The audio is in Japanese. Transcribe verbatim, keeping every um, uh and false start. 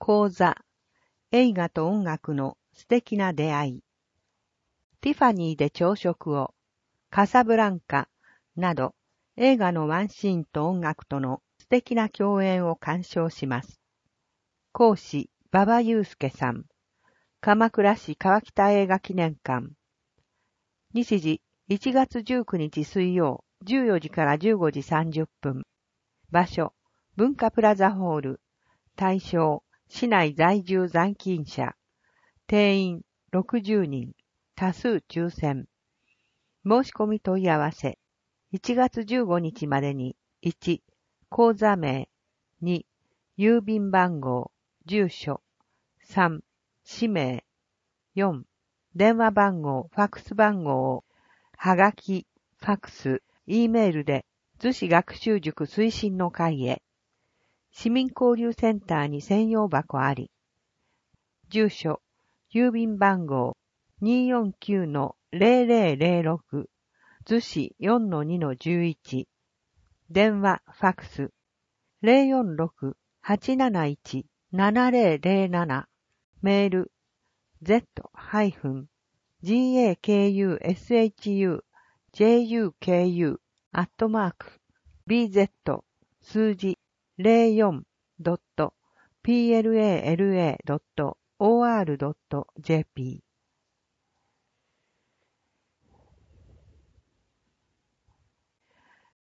講座、映画と音楽の素敵な出会い。ティファニーで朝食を、カサブランカなど映画のワンシーンと音楽との素敵な共演を鑑賞します。講師、馬場雄介さん。鎌倉市川北映画記念館。日時、いちがつじゅうくにち水曜、じゅうよじからじゅうごじさんじゅっぷん。場所、文化プラザホール。対象、市内在住残勤者。定員、ろくじゅうにん。多数抽選。申し込み問い合わせ。いちがつじゅうごにちまでに、いち、講座名。に、郵便番号、住所。さん、氏名。よん、電話番号、ファックス番号を、はがき、ファックス、Eメールで、逗子学習塾推進の会へ。市民交流センターに専用箱あり。住所、郵便番号 にーよんきゅうのゼロゼロゼロろく、逗子 よんのにのじゅういち。電話、ファックス、ゼロよんろく はちなないち ななゼロゼロなな。メール、z-gakushujuk アットマーク bz 数字 ゼロよん ドット プラザ ドット オーアール ドット ジェーピー